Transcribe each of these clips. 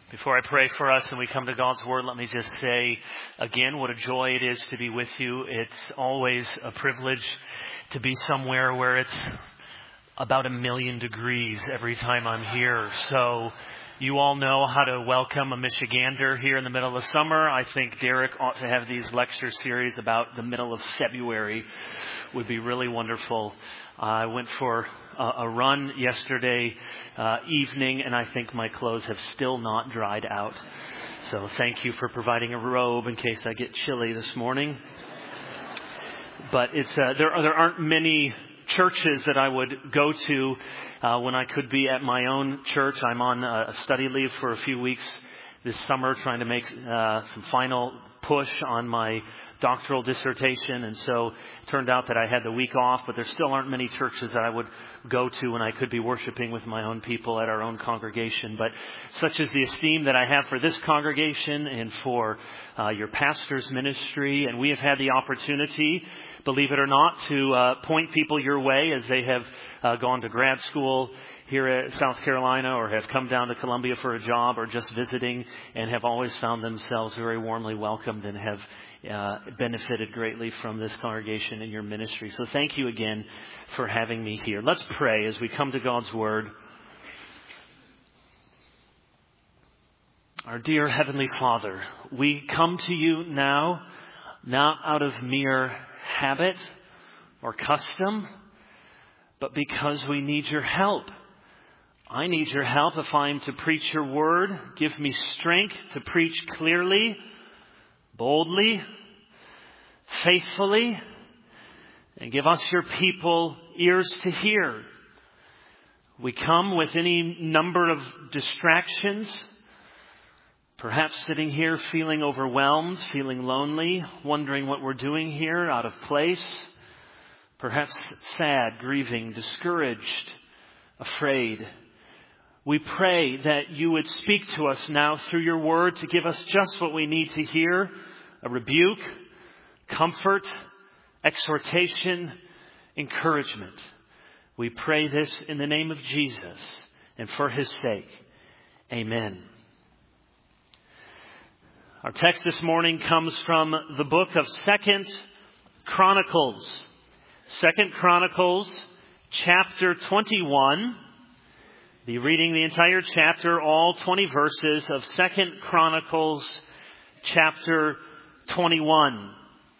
Before I pray for us and we come to God's Word, let me just say again what a joy it is to be with you. It's always a privilege to be somewhere where it's about 1,000,000 degrees every time I'm here. So you all know how to welcome a Michigander here in the middle of summer. I think Derek ought to have these lecture series about the middle of February. Would be really wonderful. I went for a run yesterday evening, and I think my clothes have still not dried out. So thank you for providing a robe in case I get chilly this morning. But it's there aren't many churches that I would go to when I could be at my own church. I'm on a study leave for a few weeks this summer, trying to make some final push on my doctoral dissertation, and so it turned out that I had the week off, but there still aren't many churches that I would go to when I could be worshiping with my own people at our own congregation. But such is the esteem that I have for this congregation and for your pastor's ministry, and we have had the opportunity, believe it or not, to point people your way as they have gone to grad school here at South Carolina or have come down to Columbia for a job or just visiting, and have always found themselves very warmly welcomed and have benefited greatly from this congregation and your ministry. So thank you again for having me here. Let's pray as we come to God's Word. Our dear Heavenly Father, we come to you now, not out of mere habit or custom, but because we need your help. I need your help if I am to preach your word. Give me strength to preach clearly, boldly, faithfully, and give us your people ears to hear. We come with any number of distractions, perhaps sitting here feeling overwhelmed, feeling lonely, wondering what we're doing here, out of place, perhaps sad, grieving, discouraged, afraid. We pray that you would speak to us now through your word to give us just what we need to hear, a rebuke, comfort, exhortation, encouragement. We pray this in the name of Jesus and for his sake. Amen. Our text this morning comes from the book of 2 Chronicles. 2 Chronicles, chapter 21. Be reading the entire chapter, all 20 verses of 2 Chronicles chapter 21.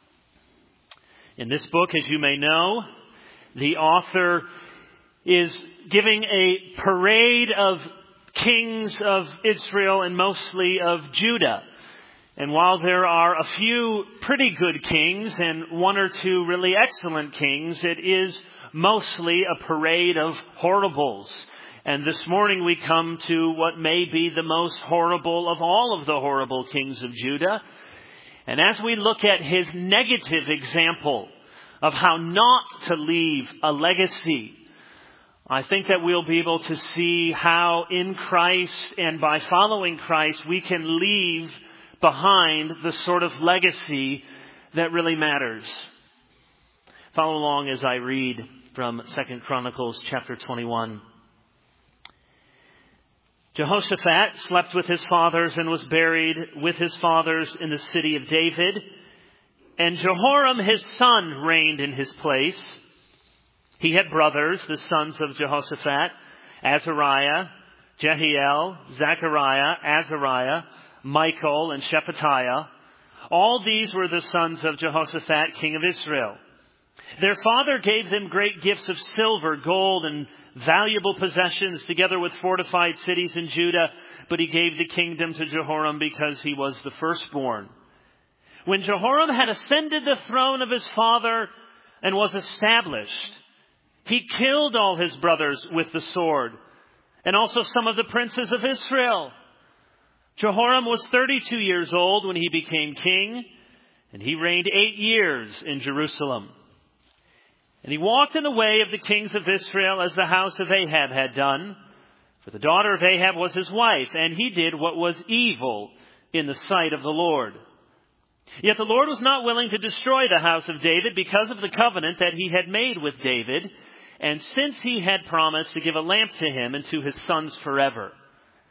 In this book, as you may know, the author is giving a parade of kings of Israel and mostly of Judah. And while there are a few pretty good kings and one or two really excellent kings, it is mostly a parade of horribles. And this morning we come to what may be the most horrible of all of the horrible kings of Judah. And as we look at his negative example of how not to leave a legacy, I think that we'll be able to see how in Christ and by following Christ we can leave behind the sort of legacy that really matters. Follow along as I read from 2 Chronicles chapter 21. Jehoshaphat slept with his fathers and was buried with his fathers in the city of David. And Jehoram his son reigned in his place. He had brothers, the sons of Jehoshaphat, Azariah, Jehiel, Zechariah, Azariah, Michael, and Shephatiah. All these were the sons of Jehoshaphat, king of Israel. Their father gave them great gifts of silver, gold, and valuable possessions, together with fortified cities in Judah, but he gave the kingdom to Jehoram because he was the firstborn. When Jehoram had ascended the throne of his father and was established, he killed all his brothers with the sword, and also some of the princes of Israel. Jehoram was 32 years old when he became king, and he reigned 8 years in Jerusalem. And he walked in the way of the kings of Israel as the house of Ahab had done. For the daughter of Ahab was his wife, and he did what was evil in the sight of the Lord. Yet the Lord was not willing to destroy the house of David because of the covenant that he had made with David, and since he had promised to give a lamp to him and to his sons forever.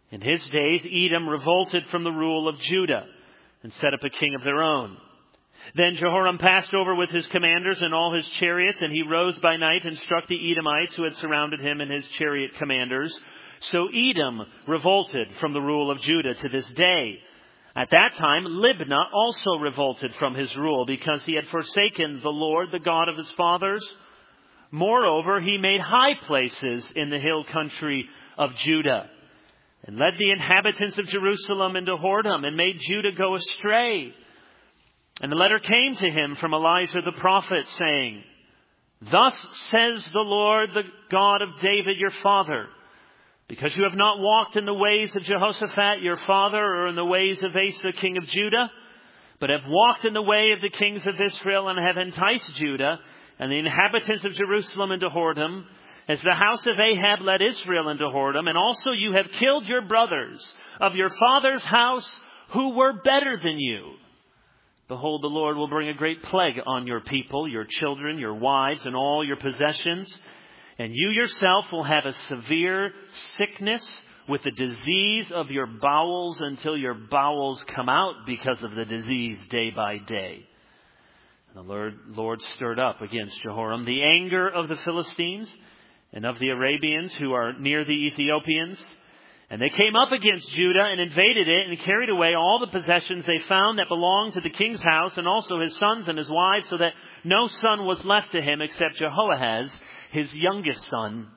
In his days, Edom revolted from the rule of Judah and set up a king of their own. Then Jehoram passed over with his commanders and all his chariots, and he rose by night and struck the Edomites who had surrounded him and his chariot commanders. So Edom revolted from the rule of Judah to this day. At that time, Libnah also revolted from his rule because he had forsaken the Lord, the God of his fathers. Moreover, he made high places in the hill country of Judah and led the inhabitants of Jerusalem into whoredom and made Judah go astray. And the letter came to him from Elijah the prophet, saying, Thus says the Lord, the God of David your father, because you have not walked in the ways of Jehoshaphat your father, or in the ways of Asa king of Judah, but have walked in the way of the kings of Israel, and have enticed Judah and the inhabitants of Jerusalem into whoredom, as the house of Ahab led Israel into whoredom, and also you have killed your brothers of your father's house who were better than you. Behold, the Lord will bring a great plague on your people, your children, your wives, and all your possessions. And you yourself will have a severe sickness with the disease of your bowels until your bowels come out because of the disease day by day. And the Lord stirred up against Jehoram the anger of the Philistines and of the Arabians who are near the Ethiopians. And they came up against Judah and invaded it and carried away all the possessions they found that belonged to the king's house, and also his sons and his wives, so that no son was left to him except Jehoahaz, his youngest son.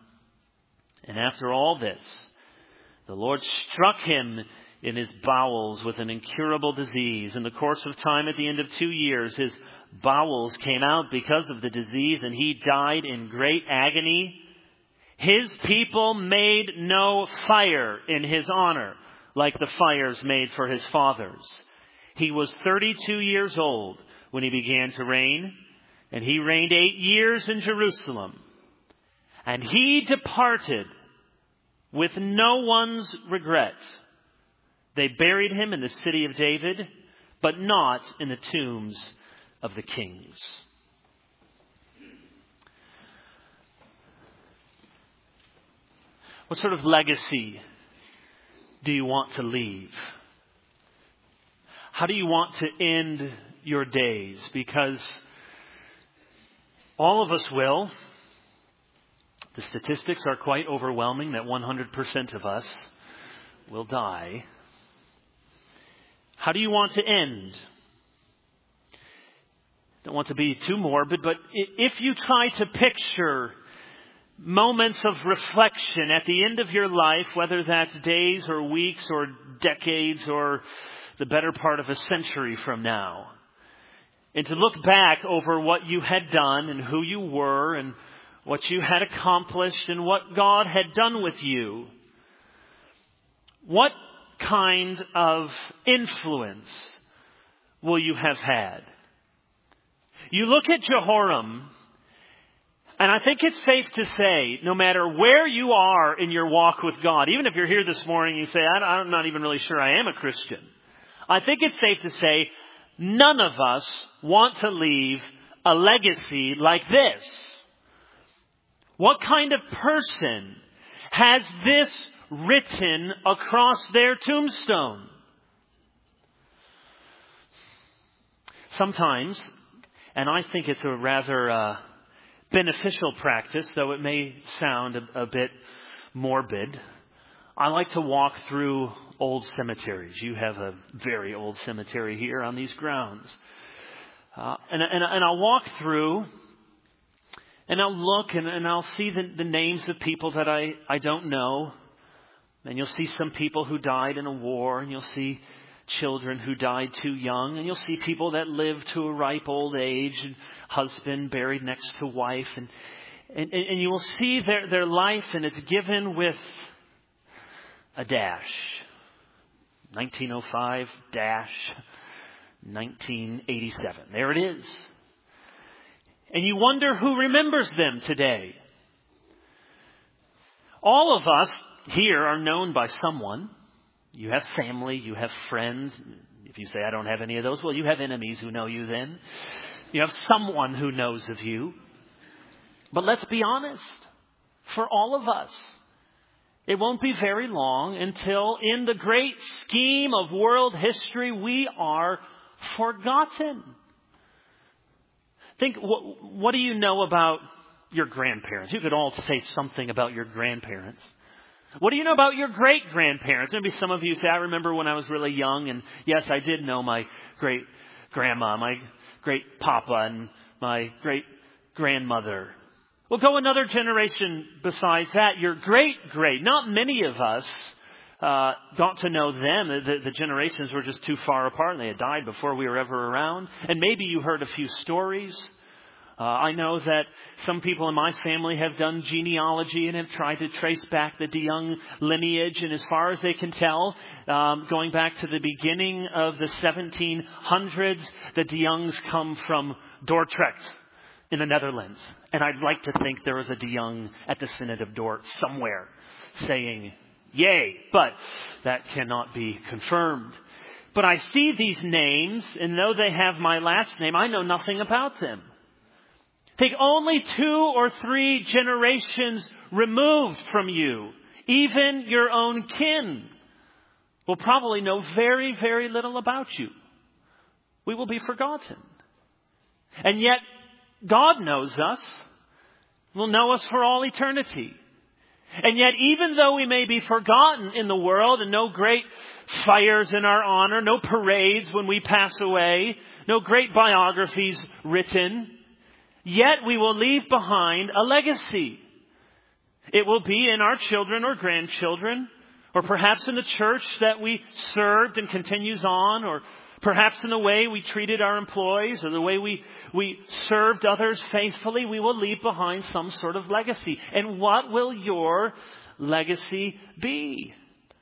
And after all this, the Lord struck him in his bowels with an incurable disease. In the course of time, at the end of 2 years, his bowels came out because of the disease, and he died in great agony. His people made no fire in his honor, like the fires made for his fathers. He was 32 years old when he began to reign, and he reigned 8 years in Jerusalem. And he departed with no one's regret. They buried him in the city of David, but not in the tombs of the kings. What sort of legacy do you want to leave? How do you want to end your days? Because all of us will. The statistics are quite overwhelming that 100% of us will die. How do you want to end? Don't want to be too morbid, but if you try to picture moments of reflection at the end of your life, whether that's days or weeks or decades or the better part of a century from now, and to look back over what you had done and who you were and what you had accomplished and what God had done with you, what kind of influence will you have had? You look at Jehoram, and I think it's safe to say, no matter where you are in your walk with God, even if you're here this morning and you say, I'm not even really sure I am a Christian, I think it's safe to say none of us want to leave a legacy like this. What kind of person has this written across their tombstone? Sometimes, and I think it's a rather beneficial practice, though it may sound a bit morbid, I like to walk through old cemeteries. You have a very old cemetery here on these grounds. And I'll walk through, and I'll look, and I'll see the names of people that I don't know. And you'll see some people who died in a war, and you'll see children who died too young, and you'll see people that lived to a ripe old age, and husband buried next to wife, and you will see their life, and it's given with a dash. 1905 dash 1987. There it is. And you wonder who remembers them today. All of us here are known by someone. You have family, you have friends. If you say, I don't have any of those, well, you have enemies who know you then. You have someone who knows of you. But let's be honest. For all of us, It won't be very long until in the great scheme of world history, we are forgotten. Think, what do you know about your grandparents? You could all say something about your grandparents. What do you know about your great-grandparents? Maybe some of you say, I remember when I was really young, and yes, I did know my great-grandma, my great-papa, and my great-grandmother. Well, go another generation besides that, your great-great. Not many of us got to know them. The generations were just too far apart, and they had died before we were ever around. And maybe you heard a few stories. I know that some people in my family have done genealogy and have tried to trace back the DeYoung lineage. And as far as they can tell, going back to the beginning of the 1700s, the DeYoungs come from Dordrecht in the Netherlands. And I'd like to think there was a DeYoung at the Synod of Dort somewhere saying, yay, but that cannot be confirmed. But I see these names, and though they have my last name, I know nothing about them. Take only 2 or 3 generations removed from you, even your own kin will probably know very, very little about you. We will be forgotten. And yet, God knows us, will know us for all eternity. And yet, even though we may be forgotten in the world and no great fires in our honor, no parades when we pass away, no great biographies written, yet we will leave behind a legacy. It will be in our children or grandchildren, or perhaps in the church that we served and continues on, or perhaps in the way we treated our employees, or the way we served others faithfully. We will leave behind some sort of legacy. And what will your legacy be?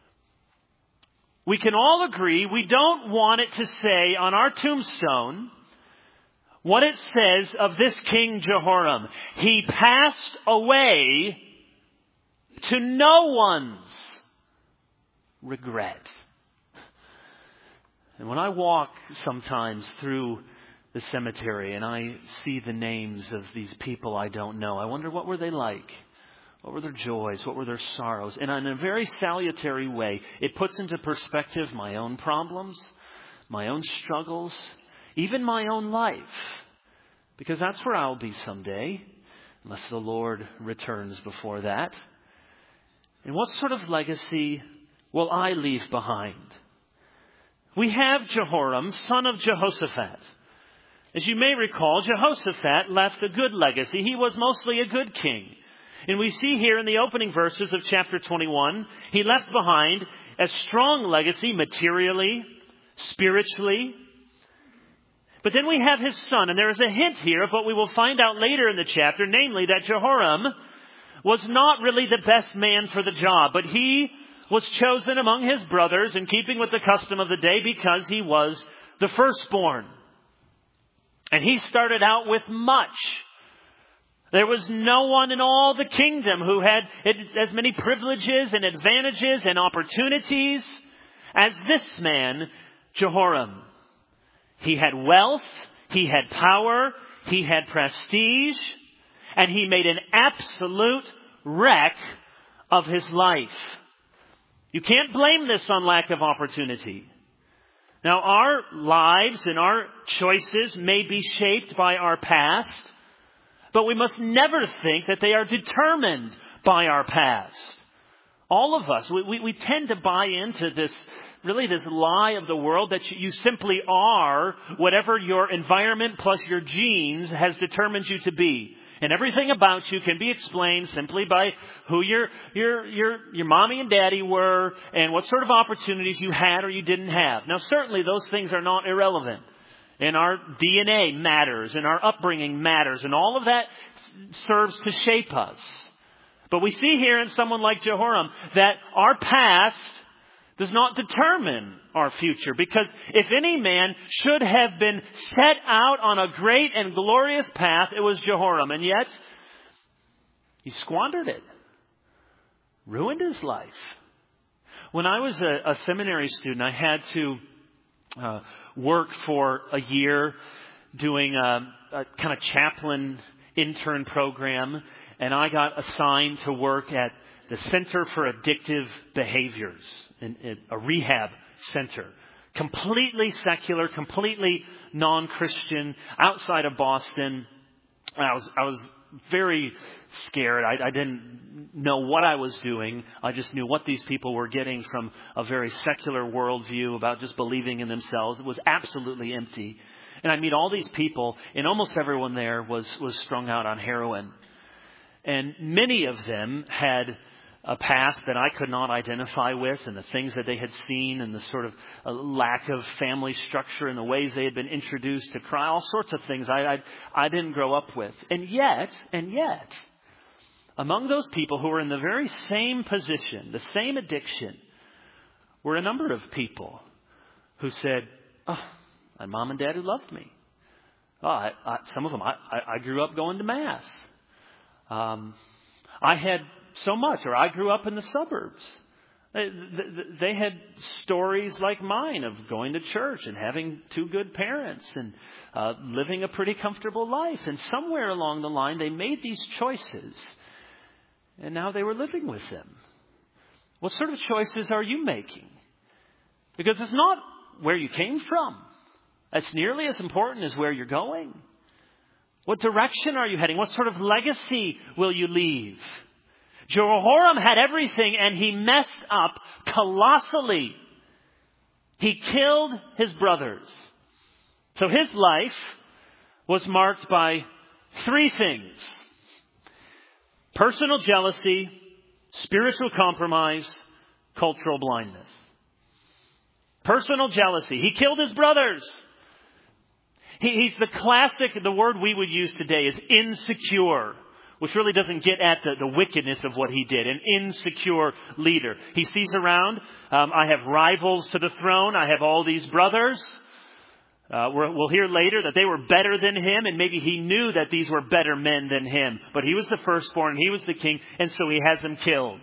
We can all agree we don't want it to say on our tombstone what it says of this King Jehoram. He passed away to no one's regret. And when I walk sometimes through the cemetery and I see the names of these people I don't know, I wonder, what were they like? What were their joys? What were their sorrows? And in a very salutary way, it puts into perspective my own problems, my own struggles, even my own life. Because that's where I'll be someday, unless the Lord returns before that. And what sort of legacy will I leave behind? We have Jehoram, son of Jehoshaphat. As you may recall, Jehoshaphat left a good legacy. He was mostly a good king. And we see here in the opening verses of chapter 21, he left behind a strong legacy materially, spiritually. But then we have his son, and there is a hint here of what we will find out later in the chapter, namely that Jehoram was not really the best man for the job, but he was chosen among his brothers in keeping with the custom of the day because he was the firstborn. And he started out with much. There was no one in all the kingdom who had as many privileges and advantages and opportunities as this man, Jehoram. He had wealth, he had power, he had prestige, and he made an absolute wreck of his life. You can't blame this on lack of opportunity. Now, our lives and our choices may be shaped by our past, but we must never think that they are determined by our past. All of us, we tend to buy into this lie of the world that you simply are whatever your environment plus your genes has determined you to be. And everything about you can be explained simply by who your mommy and daddy were and what sort of opportunities you had or you didn't have. Now, certainly those things are not irrelevant. And our DNA matters, and our upbringing matters, and all of that serves to shape us. But we see here in someone like Jehoram that our past does not determine our future. Because if any man should have been set out on a great and glorious path, it was Jehoram. And yet, he squandered it. Ruined his life. When I was a seminary student, I had to work for a year doing a kind of chaplain intern program. And I got assigned to work at the Center for Addictive Behaviors, a rehab center. Completely secular, completely non-Christian, outside of Boston. I was very scared. I didn't know what I was doing. I just knew what these people were getting from a very secular worldview about just believing in themselves. It was absolutely empty. And I'd meet all these people, and almost everyone there was strung out on heroin. And many of them had a past that I could not identify with, and the things that they had seen, and the sort of lack of family structure, and the ways they had been introduced to crime, all sorts of things I didn't grow up with. And yet, among those people who were in the very same position, the same addiction, were a number of people who said, "Oh, my mom and dad who loved me. Oh, some of them, I grew up going to Mass. I had so much, or I grew up in the suburbs." They had stories like mine of going to church and having two good parents and living a pretty comfortable life. And somewhere along the line, they made these choices. And now they were living with them. What sort of choices are you making? Because it's not where you came from. That's nearly as important as where you're going. What direction are you heading? What sort of legacy will you leave? Jehoram had everything, and he messed up colossally. He killed his brothers. So his life was marked by three things: personal jealousy, spiritual compromise, cultural blindness. Personal jealousy. He killed his brothers. He's the classic, the word we would use today is insecure, which really doesn't get at the wickedness of what he did. An insecure leader. He sees around, I have rivals to the throne. I have all these brothers. We'll hear later that they were better than him, and maybe he knew that these were better men than him. But he was the firstborn, and he was the king, and so he has them killed.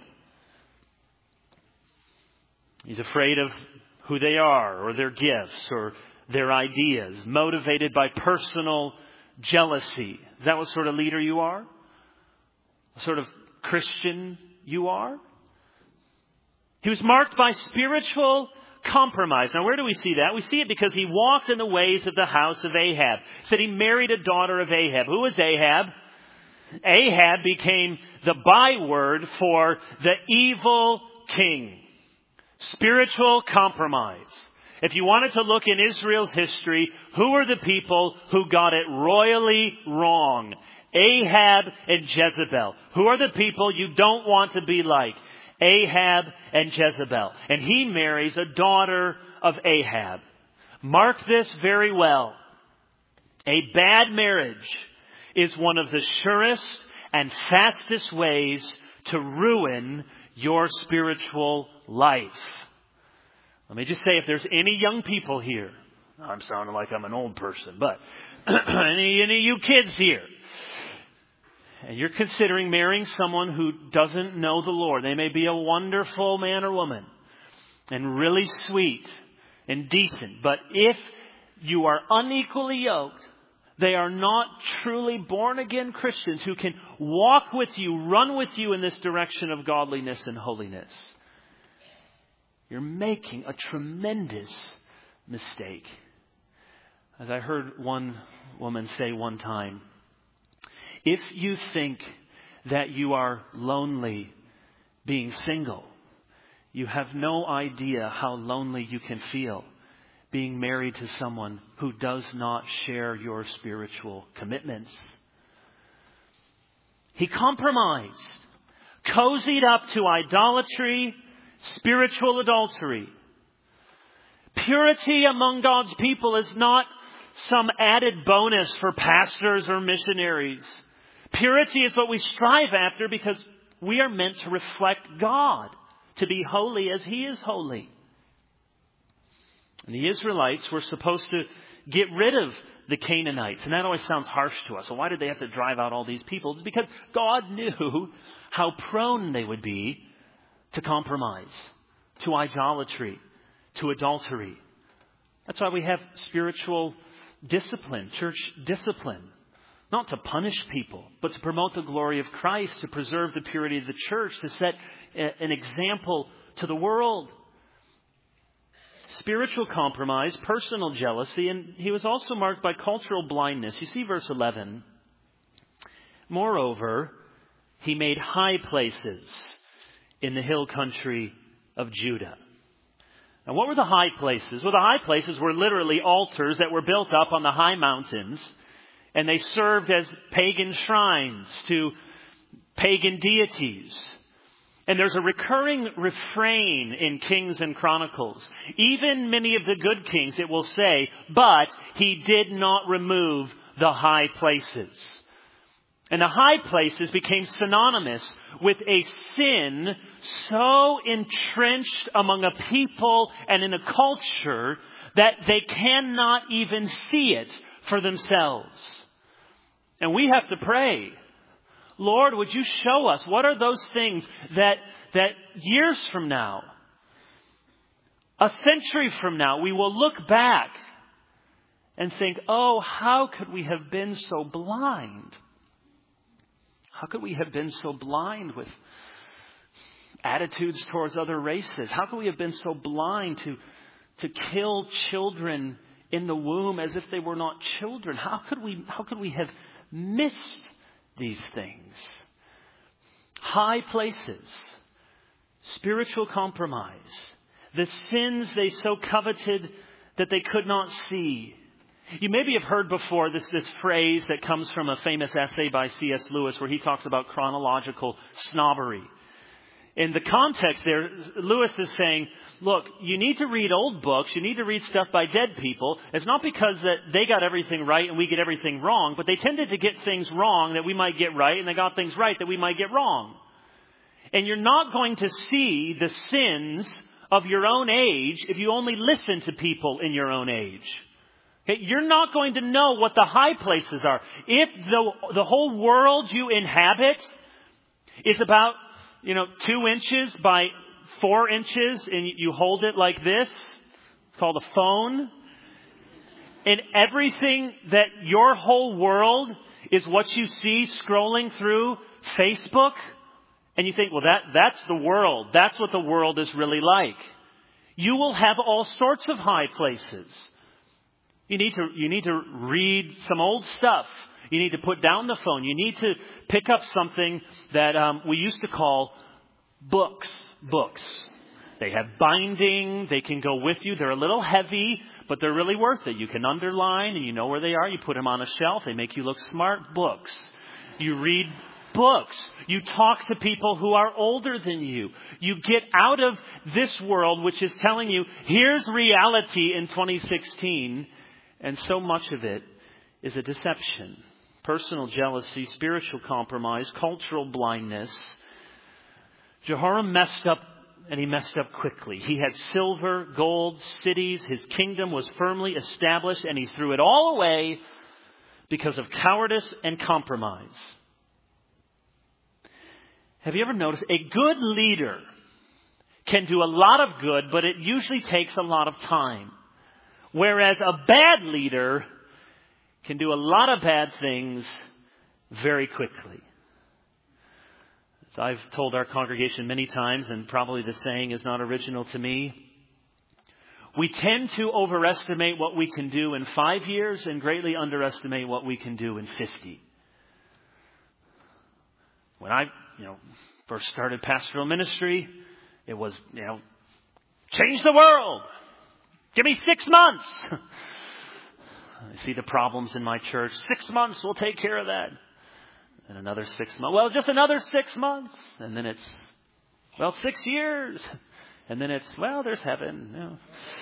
He's afraid of who they are, or their gifts, or their ideas, motivated by personal jealousy. Is that what sort of leader you are? What sort of Christian you are? He was marked by spiritual compromise. Now, where do we see that? We see it because he walked in the ways of the house of Ahab. It said he married a daughter of Ahab. Who was Ahab? Ahab became the byword for the evil king. Spiritual compromise. If you wanted to look in Israel's history, who were the people who got it royally wrong? Ahab and Jezebel. Who are the people you don't want to be like? Ahab and Jezebel. And he marries a daughter of Ahab. Mark this very well. A bad marriage is one of the surest and fastest ways to ruin your spiritual life. Let me just say, if there's any young people here, I'm sounding like I'm an old person, but any of you kids here, and you're considering marrying someone who doesn't know the Lord, they may be a wonderful man or woman and really sweet and decent, but if you are unequally yoked, they are not truly born-again Christians who can walk with you, run with you in this direction of godliness and holiness. You're making a tremendous mistake. As I heard one woman say one time, if you think that you are lonely being single, you have no idea how lonely you can feel being married to someone who does not share your spiritual commitments. He compromised, cozied up to idolatry, spiritual adultery. Purity among God's people is not some added bonus for pastors or missionaries. Purity is what we strive after because we are meant to reflect God, to be holy as He is holy. And the Israelites were supposed to get rid of the Canaanites. And that always sounds harsh to us. So why did they have to drive out all these people? It's because God knew how prone they would be to compromise, to idolatry, to adultery. That's why we have spiritual discipline, church discipline. not to punish people, but to promote the glory of Christ, to preserve the purity of the church, to set an example to the world. Spiritual compromise, personal jealousy, and he was also marked by cultural blindness. You see verse 11. Moreover, he made high places in the hill country of Judah. Now, what were the high places? Well, the high places were literally altars that were built up on the high mountains, and they served as pagan shrines to pagan deities. And there's a recurring refrain in Kings and Chronicles. Even many of the good kings, it will say, but he did not remove the high places. And the high places became synonymous with a sin so entrenched among a people and in a culture that they cannot even see it for themselves. And we have to pray, Lord, would you show us what are those things that years from now, a century from now, we will look back and think, oh, how could we have been so blind? How could we have been so blind with attitudes towards other races? How could we have been so blind to kill children in the womb as if they were not children? How could we have missed these things? High places, spiritual compromise, the sins they so coveted that they could not see. You maybe have heard before this phrase that comes from a famous essay by C.S. Lewis where he talks about chronological snobbery. In the context there, Lewis is saying, look, you need to read old books, you need to read stuff by dead people. It's not because that they got everything right and we get everything wrong, but they tended to get things wrong that we might get right, and they got things right that we might get wrong. And you're not going to see the sins of your own age if you only listen to people in your own age. Okay? You're not going to know what the high places are. If the whole world you inhabit is about 2 inches by 4 inches, and you hold it like this. It's called a phone. And everything that your whole world is what you see scrolling through Facebook. And you think, well, that's the world. That's what the world is really like. You will have all sorts of high places. You need to read some old stuff. You need to put down the phone. You need to pick up something that we used to call books. They have binding. They can go with you. They're a little heavy, but they're really worth it. You can underline and you know where they are. You put them on a shelf. They make you look smart. Books. You read books. You talk to people who are older than you. You get out of this world, which is telling you, here's reality in 2016. And so much of it is a deception. Personal jealousy, spiritual compromise, cultural blindness. Jehoram messed up, and he messed up quickly. He had silver, gold, cities. His kingdom was firmly established, and he threw it all away because of cowardice and compromise. Have you ever noticed a good leader can do a lot of good, but it usually takes a lot of time. Whereas a bad leader can do a lot of bad things very quickly. As I've told our congregation many times, and probably the saying is not original to me, we tend to overestimate what we can do in 5 years and greatly underestimate what we can do in 50. When I, first started pastoral ministry, it was, change the world. Give me 6 months. I see the problems in my church. 6 months, we'll take care of that. And another 6 months. Well, just another 6 months. And then it's, 6 years. And then it's, there's heaven.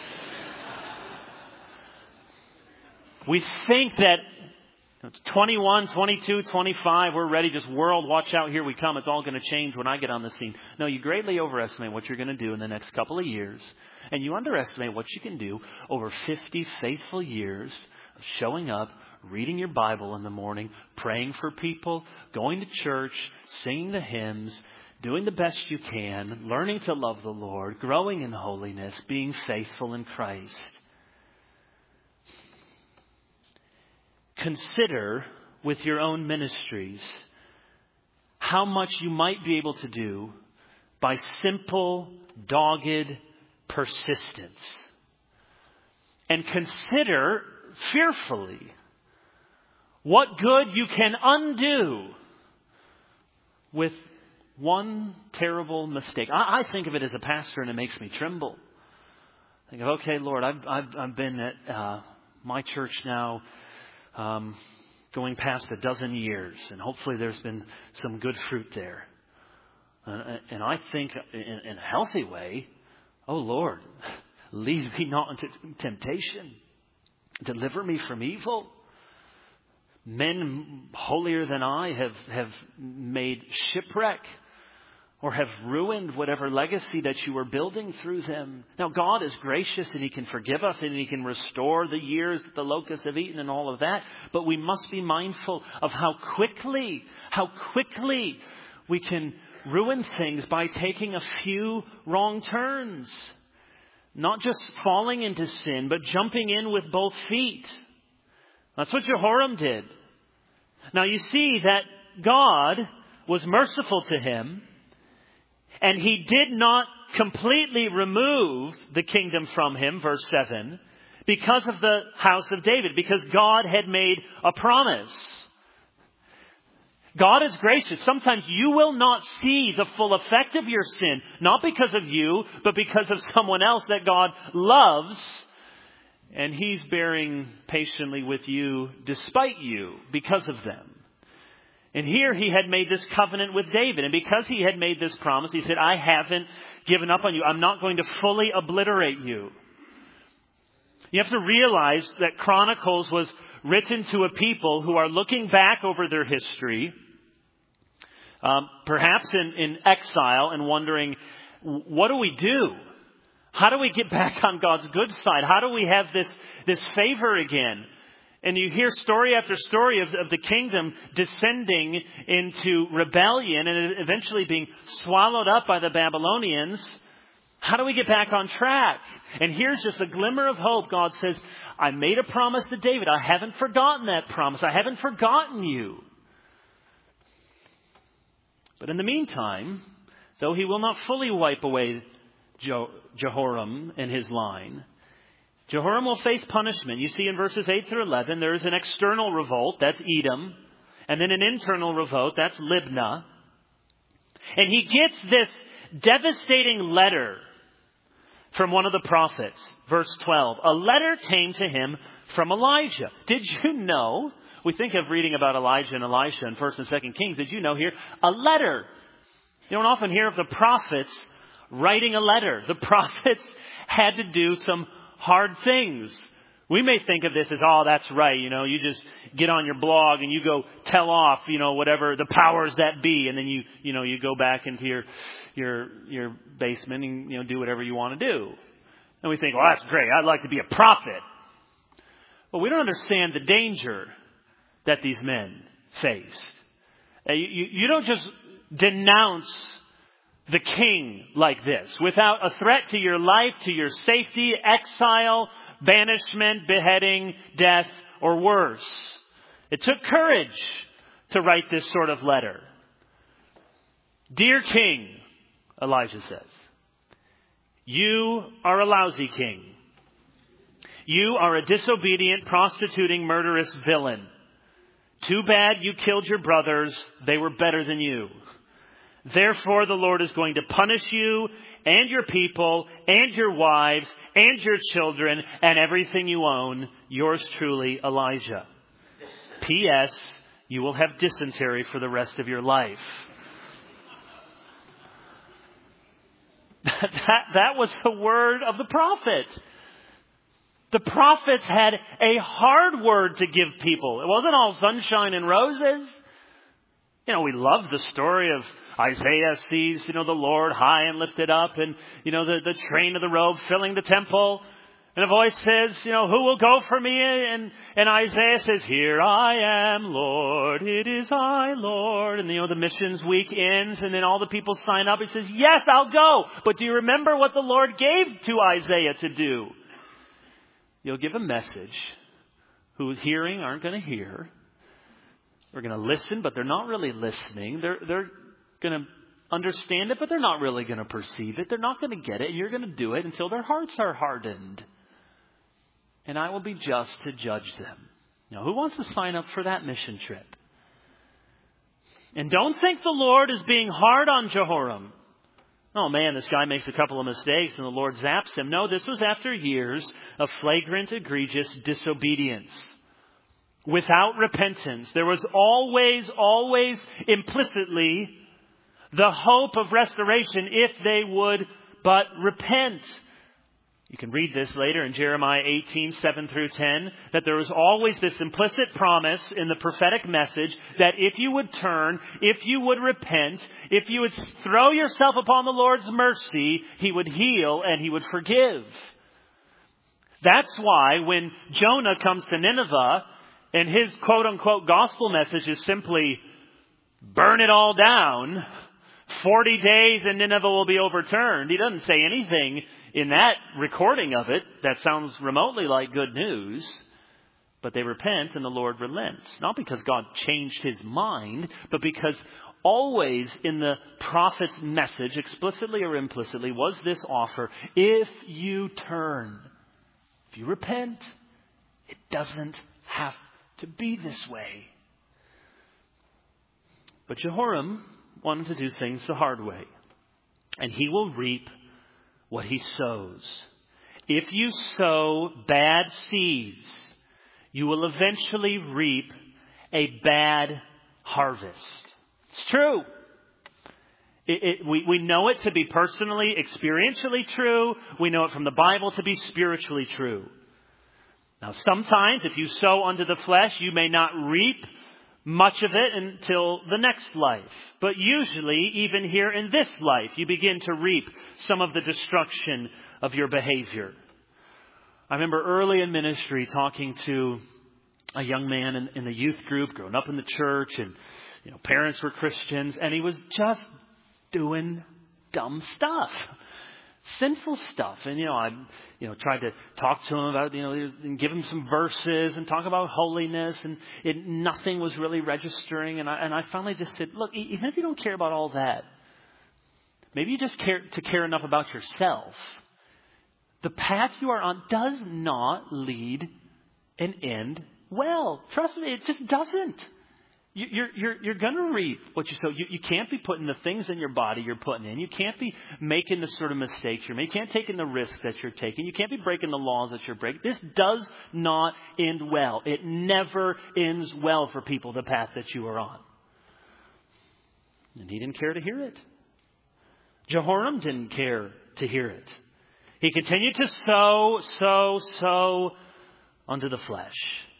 We think that it's 21, 22, 25, we're ready, just world, watch out, here we come. It's all going to change when I get on the scene. No, you greatly overestimate what you're going to do in the next couple of years. And you underestimate what you can do over 50 faithful years of showing up, reading your Bible in the morning, praying for people, going to church, singing the hymns, doing the best you can, learning to love the Lord, growing in holiness, being faithful in Christ. Consider with your own ministries how much you might be able to do by simple, dogged persistence. And consider fearfully what good you can undo with one terrible mistake. I think of it as a pastor, and it makes me tremble. I think of, okay, Lord, I've been at my church now going past a dozen years, and hopefully there's been some good fruit there. And I think in a healthy way, oh Lord, lead me not into temptation. Deliver me from evil. Men holier than I have made shipwreck or have ruined whatever legacy that you were building through them. Now, God is gracious and He can forgive us and He can restore the years that the locusts have eaten and all of that. But we must be mindful of how quickly we can ruin things by taking a few wrong turns. Not just falling into sin, but jumping in with both feet. That's what Jehoram did. Now you see that God was merciful to him, and He did not completely remove the kingdom from him, verse 7, because of the house of David, because God had made a promise. God is gracious. Sometimes you will not see the full effect of your sin, not because of you, but because of someone else that God loves. And He's bearing patiently with you despite you because of them. And here He had made this covenant with David. And because He had made this promise, He said, I haven't given up on you. I'm not going to fully obliterate you. You have to realize that Chronicles was written to a people who are looking back over their history, perhaps in exile, and wondering, what do we do? How do we get back on God's good side? How do we have this favor again? And you hear story after story of the kingdom descending into rebellion and eventually being swallowed up by the Babylonians. How do we get back on track? And here's just a glimmer of hope. God says, I made a promise to David. I haven't forgotten that promise. I haven't forgotten you. But in the meantime, though He will not fully wipe away Jehoram and his line, Jehoram will face punishment. You see in verses 8 through 11, there is an external revolt, that's Edom, and then an internal revolt, that's Libnah. And he gets this devastating letter from one of the prophets. Verse 12, a letter came to him from Elijah. Did you know, we think of reading about Elijah and Elisha in 1st and 2nd Kings, did you know here, a letter. You don't often hear of the prophets writing a letter. The prophets had to do some hard things. We may think of this as, oh, that's right. You just get on your blog and you go tell off, whatever the powers that be. And then you go back into your basement and, do whatever you want to do. And we think, well, that's great. I'd like to be a prophet. But we don't understand the danger that these men faced. You don't just denounce the king like this without a threat to your life, to your safety, exile, banishment, beheading, death, or worse. It took courage to write this sort of letter. Dear King, Elijah says, you are a lousy king. You are a disobedient, prostituting, murderous villain. Too bad you killed your brothers. They were better than you. Therefore, the Lord is going to punish you and your people and your wives and your children and everything you own. Yours truly, Elijah. P.S. You will have dysentery for the rest of your life. That was the word of the prophet. The prophets had a hard word to give people. It wasn't all sunshine and roses. We love the story of Isaiah sees, the Lord high and lifted up and, the train of the robe filling the temple. And a voice says, who will go for me? And Isaiah says, here I am, Lord. It is I, Lord. And, the missions week ends and then all the people sign up. He says, yes, I'll go. But do you remember what the Lord gave to Isaiah to do? You'll give a message who hearing aren't going to hear. They're going to listen, but they're not really listening. They're going to understand it, but they're not really going to perceive it. They're not going to get it. And you're going to do it until their hearts are hardened. And I will be just to judge them. Now, who wants to sign up for that mission trip? And don't think the Lord is being hard on Jehoram. Oh man, this guy makes a couple of mistakes and the Lord zaps him. No, this was after years of flagrant, egregious disobedience. Without repentance. There was always implicitly the hope of restoration if they would but repent. You can read this later in Jeremiah 18:7-10, that there was always this implicit promise in the prophetic message that if you would turn, if you would repent, if you would throw yourself upon the Lord's mercy, He would heal and He would forgive. That's why when Jonah comes to Nineveh and his quote-unquote gospel message is simply, burn it all down, 40 days and Nineveh will be overturned. He doesn't say anything in that recording of it that sounds remotely like good news. But they repent and the Lord relents. Not because God changed His mind, but because always in the prophet's message, explicitly or implicitly, was this offer. If you turn, if you repent, it doesn't have to be this way. But Jehoram wanted to do things the hard way. And he will reap what he sows. If you sow bad seeds, you will eventually reap a bad harvest. It's true. We know it to be personally, experientially true. We know it from the Bible to be spiritually true. Now, sometimes if you sow unto the flesh, you may not reap much of it until the next life. But usually, even here in this life, you begin to reap some of the destruction of your behavior. I remember early in ministry talking to a young man in the youth group, growing up in the church, and parents were Christians, and he was just doing dumb stuff. Sinful stuff. And, I tried to talk to him about, and give him some verses and talk about holiness, and nothing was really registering. And I finally just said, look, even if you don't care about all that, maybe you just care enough about yourself. The path you are on does not lead and end well. Trust me, it just doesn't. You're going to reap what you sow. You can't be putting the things in your body you're putting in. You can't be making the sort of mistakes you're making. You can't take the risks that you're taking. You can't be breaking the laws that you're breaking. This does not end well. It never ends well for people, the path that you are on. And he didn't care to hear it. Jehoram didn't care to hear it. He continued to sow unto the flesh.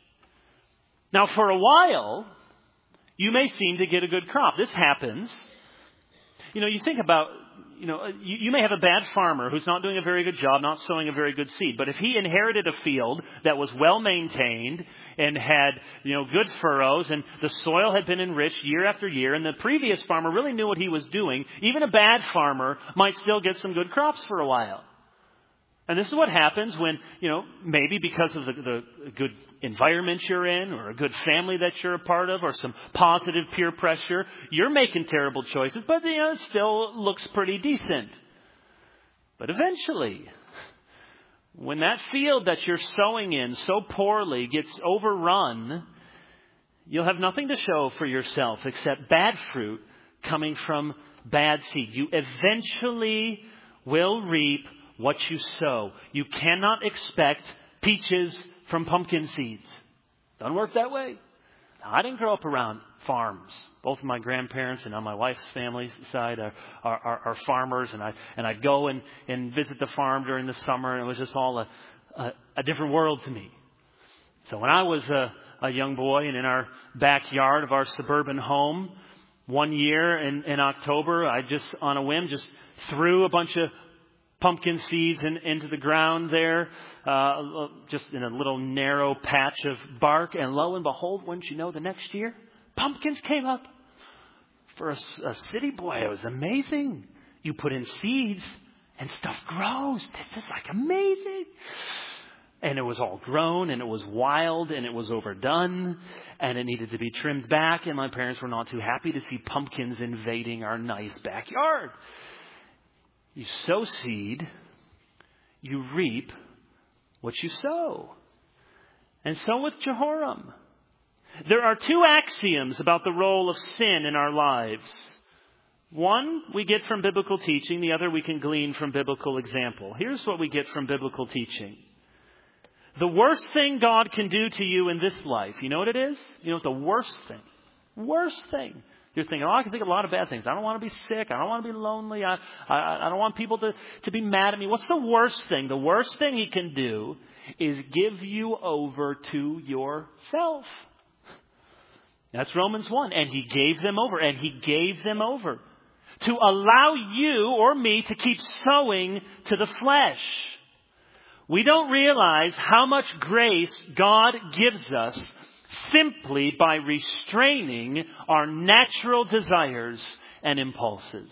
Now, for a while, you may seem to get a good crop. This happens. You think about, you may have a bad farmer who's not doing a very good job, not sowing a very good seed. But if he inherited a field that was well maintained and had, good furrows, and the soil had been enriched year after year, and the previous farmer really knew what he was doing, even a bad farmer might still get some good crops for a while. And this is what happens when, maybe because of the good environment you're in, or a good family that you're a part of, or some positive peer pressure, you're making terrible choices, but it still looks pretty decent. But eventually, when that field that you're sowing in so poorly gets overrun, you'll have nothing to show for yourself except bad fruit coming from bad seed. You eventually will reap what you sow. You cannot expect peaches from pumpkin seeds. Doesn't work that way. Now, I didn't grow up around farms. Both of my grandparents and on my wife's family side are farmers, and I'd go and visit the farm during the summer, and it was just all a different world to me. So when I was a young boy, and in our backyard of our suburban home, one year in October, I just on a whim just threw a bunch of pumpkin seeds into the ground there, just in a little narrow patch of bark. And lo and behold, wouldn't you know, the next year, pumpkins came up. For a city boy, it was amazing. You put in seeds and stuff grows. This is like amazing. And it was all grown, and it was wild, and it was overdone, and it needed to be trimmed back, and my parents were not too happy to see pumpkins invading our nice backyard. You sow seed, you reap what you sow. And so with Jehoram. There are two axioms about the role of sin in our lives. One we get from biblical teaching, the other we can glean from biblical example. Here's what we get from biblical teaching. The worst thing God can do to you in this life, you know what it is? You know what the worst thing? Worst thing. You're thinking, I can think of a lot of bad things. I don't want to be sick. I don't want to be lonely. I don't want people to be mad at me. What's the worst thing? The worst thing he can do is give you over to yourself. That's Romans 1. And he gave them over. And he gave them over to allow you or me to keep sowing to the flesh. We don't realize how much grace God gives us simply by restraining our natural desires and impulses.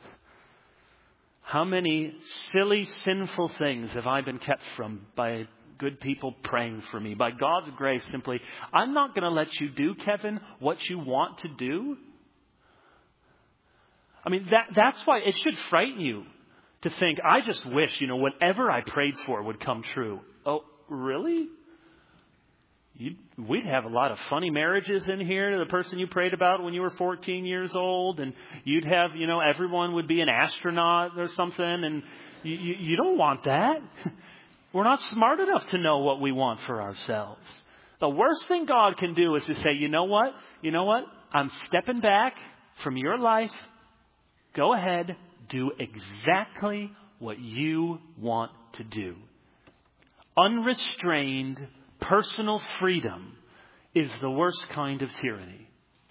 How many silly, sinful things have I been kept from by good people praying for me? By God's grace, simply, I'm not going to let you do, Kevin, what you want to do. I mean, that's why it should frighten you. To think, I just wish, whatever I prayed for would come true. Oh, really? We'd have a lot of funny marriages in here. The person you prayed about when you were 14 years old. And you'd have, everyone would be an astronaut or something. And you don't want that. We're not smart enough to know what we want for ourselves. The worst thing God can do is to say, you know what? I'm stepping back from your life. Go ahead. Do exactly what you want to do. Unrestrained personal freedom is the worst kind of tyranny.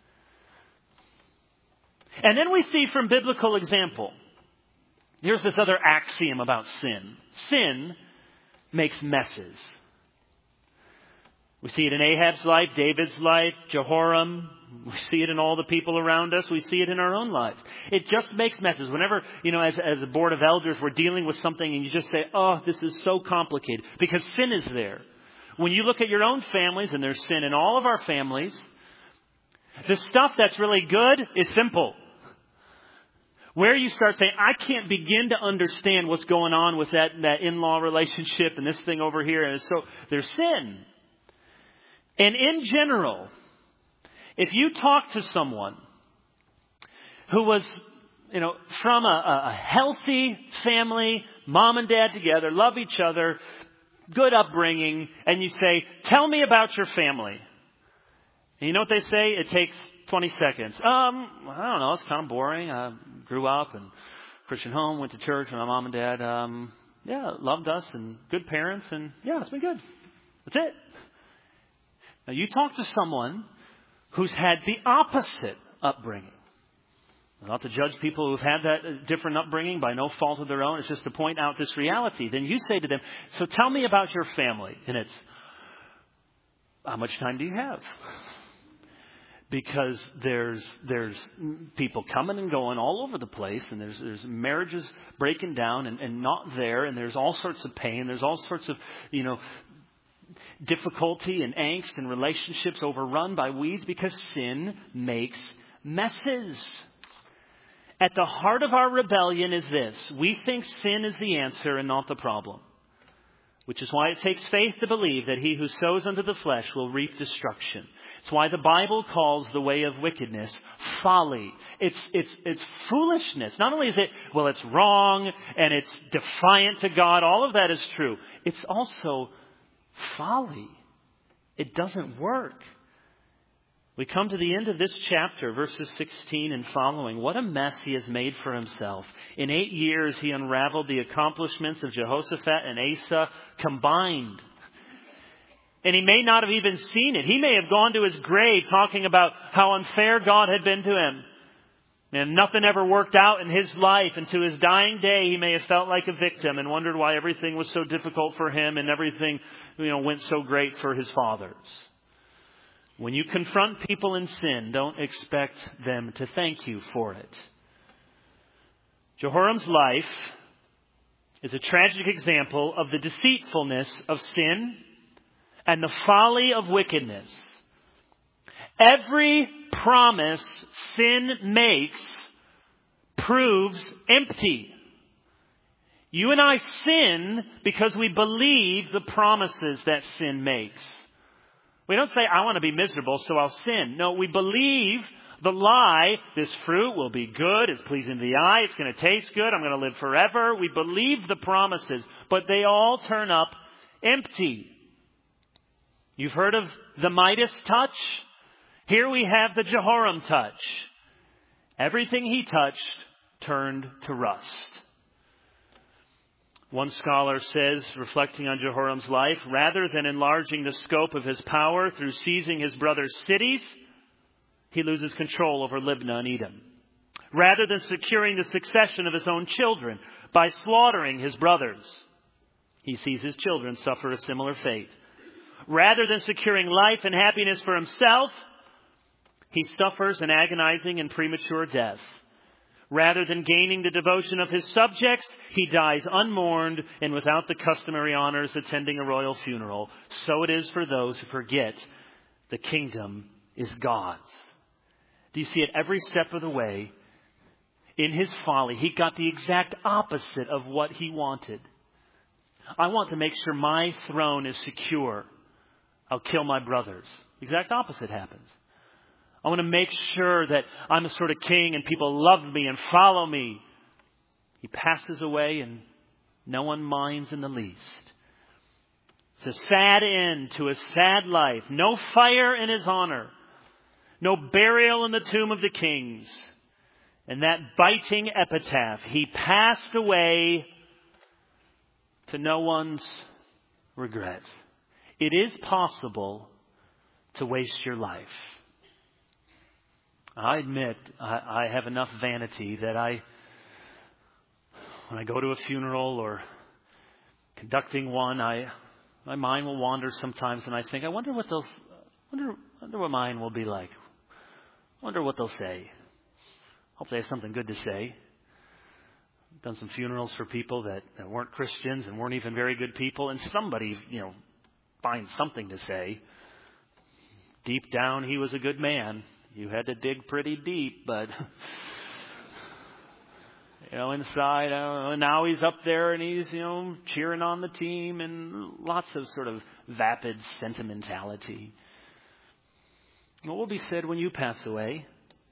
And then we see from biblical example, here's this other axiom about sin. Sin makes messes. We see it in Ahab's life, David's life, Jehoram. We see it in all the people around us. We see it in our own lives. It just makes messes. Whenever, as a board of elders, we're dealing with something and you just say, oh, this is so complicated. Because sin is there. When you look at your own families, and there's sin in all of our families, the stuff that's really good is simple. Where you start saying, I can't begin to understand what's going on with that in-law relationship and this thing over here. And so there's sin. And in general, if you talk to someone who was, from a healthy family, mom and dad together, love each other, good upbringing, and you say, tell me about your family. And you know what they say? It takes 20 seconds. I don't know. It's kind of boring. I grew up in a Christian home, went to church with my mom and dad. Loved us and good parents. And it's been good. That's it. Now you talk to someone who's had the opposite upbringing. Not to judge people who've had that different upbringing by no fault of their own. It's just to point out this reality. Then you say to them, so tell me about your family. And it's, how much time do you have? Because there's people coming and going all over the place, and there's marriages breaking down and not there, and there's all sorts of pain. There's all sorts of, difficulty and angst and relationships overrun by weeds because sin makes messes. At the heart of our rebellion is this. We think sin is the answer and not the problem. Which is why it takes faith to believe that he who sows unto the flesh will reap destruction. It's why the Bible calls the way of wickedness folly. It's foolishness. Not only is it, it's wrong and it's defiant to God. All of that is true. It's also folly. It doesn't work. We come to the end of this chapter, verses 16 and following. What a mess he has made for himself. In 8 years, he unraveled the accomplishments of Jehoshaphat and Asa combined. And he may not have even seen it. He may have gone to his grave talking about how unfair God had been to him. And nothing ever worked out in his life. And to his dying day, he may have felt like a victim and wondered why everything was so difficult for him and everything, went so great for his fathers. When you confront people in sin, don't expect them to thank you for it. Jehoram's life is a tragic example of the deceitfulness of sin and the folly of wickedness. Every promise sin makes proves empty. You and I sin because we believe the promises that sin makes. We don't say, I want to be miserable, so I'll sin. No, we believe the lie, this fruit will be good, it's pleasing to the eye, it's going to taste good, I'm going to live forever. We believe the promises, but they all turn up empty. You've heard of the Midas touch? Here we have the Jehoram touch. Everything he touched turned to rust. One scholar says, reflecting on Jehoram's life, rather than enlarging the scope of his power through seizing his brother's cities, he loses control over Libnah and Edom. Rather than securing the succession of his own children by slaughtering his brothers, he sees his children suffer a similar fate. Rather than securing life and happiness for himself, he suffers an agonizing and premature death. Rather than gaining the devotion of his subjects, he dies unmourned and without the customary honors attending a royal funeral. So it is for those who forget the kingdom is God's. Do you see it every step of the way? In his folly, he got the exact opposite of what he wanted. I want to make sure my throne is secure. I'll kill my brothers. The exact opposite happens. I want to make sure that I'm a sort of king and people love me and follow me. He passes away and no one minds in the least. It's a sad end to a sad life. No fire in his honor. No burial in the tomb of the kings. And that biting epitaph, he passed away to no one's regret. It is possible to waste your life. I admit I have enough vanity that when I go to a funeral or conducting one, my mind will wander sometimes, and I think, I wonder what mine will be like. Wonder what they'll say. Hope they have something good to say. I've done some funerals for people that weren't Christians and weren't even very good people, and somebody, finds something to say. Deep down, he was a good man. You had to dig pretty deep, but inside, now he's up there and he's, cheering on the team and lots of sort of vapid sentimentality. What will be said when you pass away?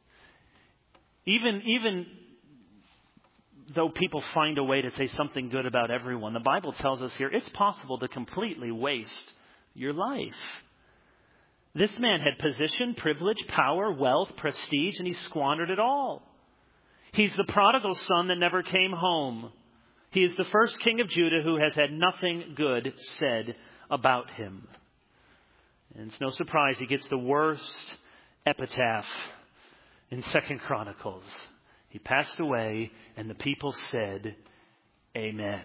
Even though people find a way to say something good about everyone, the Bible tells us here it's possible to completely waste your life. This man had position, privilege, power, wealth, prestige, and he squandered it all. He's the prodigal son that never came home. He is the first king of Judah who has had nothing good said about him. And it's no surprise he gets the worst epitaph in 2 Chronicles. He passed away and the people said, Amen.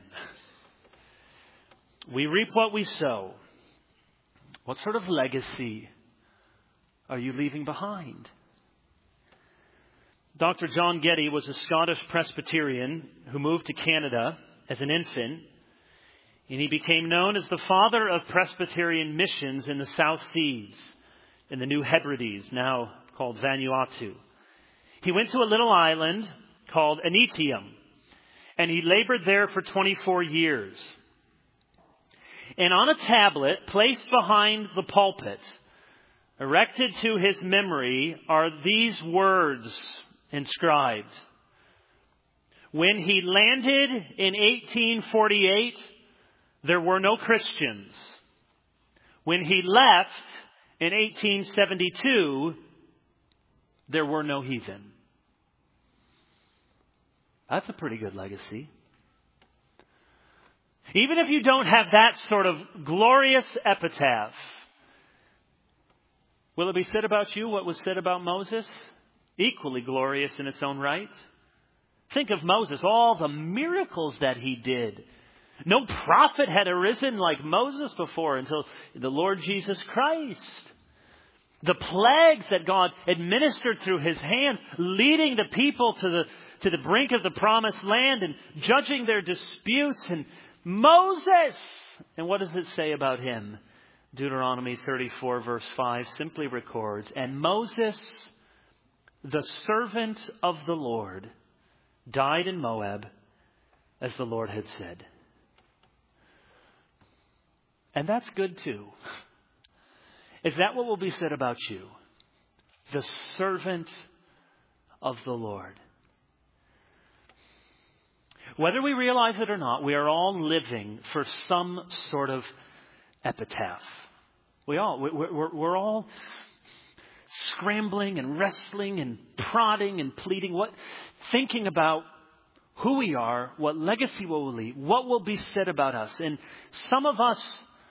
We reap what we sow. What sort of legacy are you leaving behind? Dr. John Getty was a Scottish Presbyterian who moved to Canada as an infant, and he became known as the father of Presbyterian missions in the South Seas, in the New Hebrides, now called Vanuatu. He went to a little island called Aneityum, and he labored there for 24 years. And on a tablet placed behind the pulpit, erected to his memory, are these words inscribed. When he landed in 1848, there were no Christians. When he left in 1872, there were no heathen. That's a pretty good legacy. Even if you don't have that sort of glorious epitaph, will it be said about you what was said about Moses? Equally glorious in its own right. Think of Moses, all the miracles that he did. No prophet had arisen like Moses before until the Lord Jesus Christ. The plagues that God administered through his hands, leading the people to to the brink of the promised land and judging their disputes. And Moses, and what does it say about him? Deuteronomy 34 verse 5 simply records, and Moses, the servant of the Lord, died in Moab as the Lord had said. And that's good too. Is that what will be said about you? The servant of the Lord. Whether we realize it or not, we are all living for some sort of epitaph. We're all scrambling and wrestling and prodding and pleading, thinking about who we are, what legacy will we leave, what will be said about us. And some of us,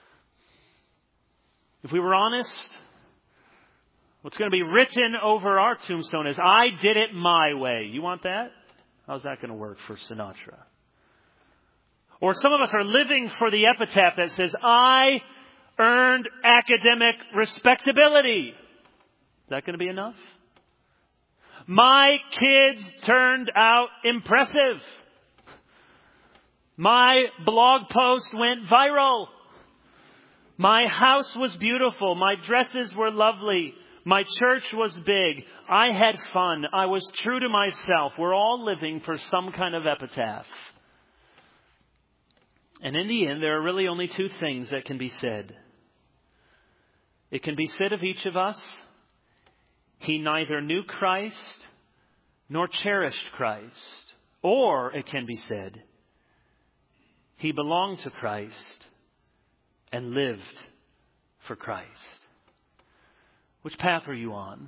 if we were honest, what's going to be written over our tombstone is, I did it my way. You want that? How's that going to work for Sinatra? Or some of us are living for the epitaph that says, I earned academic respectability. Is that going to be enough? My kids turned out impressive. My blog post went viral. My house was beautiful. My dresses were lovely. My church was big. I had fun. I was true to myself. We're all living for some kind of epitaph. And in the end, there are really only two things that can be said. It can be said of each of us, he neither knew Christ nor cherished Christ. Or it can be said, he belonged to Christ and lived for Christ. Which path are you on?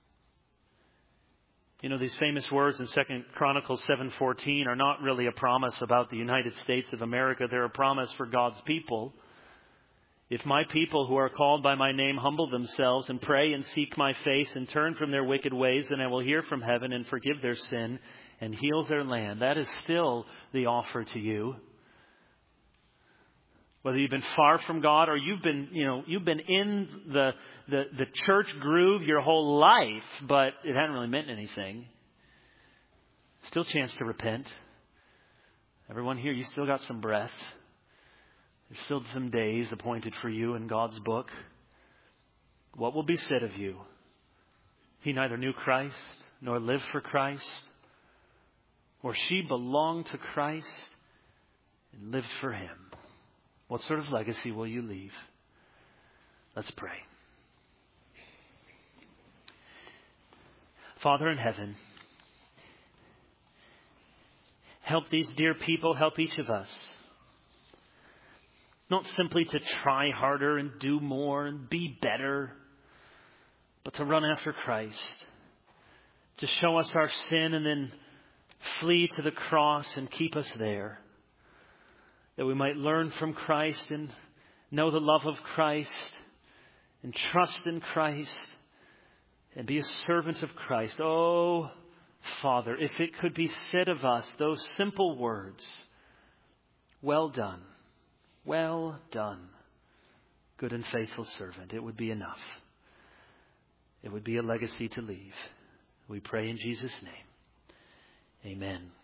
You know, these famous words in 2 Chronicles 7:14 are not really a promise about the United States of America. They're a promise for God's people. If my people who are called by my name humble themselves and pray and seek my face and turn from their wicked ways, then I will hear from heaven and forgive their sin and heal their land. That is still the offer to you. Whether you've been far from God or you've been in the church groove your whole life, but it hadn't really meant anything. Still a chance to repent. Everyone here, you still got some breath. There's still some days appointed for you in God's book. What will be said of you? He neither knew Christ nor lived for Christ, or she belonged to Christ and lived for Him. What sort of legacy will you leave? Let's pray. Father in heaven, help these dear people, help each of us. Not simply to try harder and do more and be better, but to run after Christ. To show us our sin and then flee to the cross and keep us there. That we might learn from Christ and know the love of Christ and trust in Christ and be a servant of Christ. Oh, Father, if it could be said of us, those simple words, well done, good and faithful servant, it would be enough. It would be a legacy to leave. We pray in Jesus' name. Amen.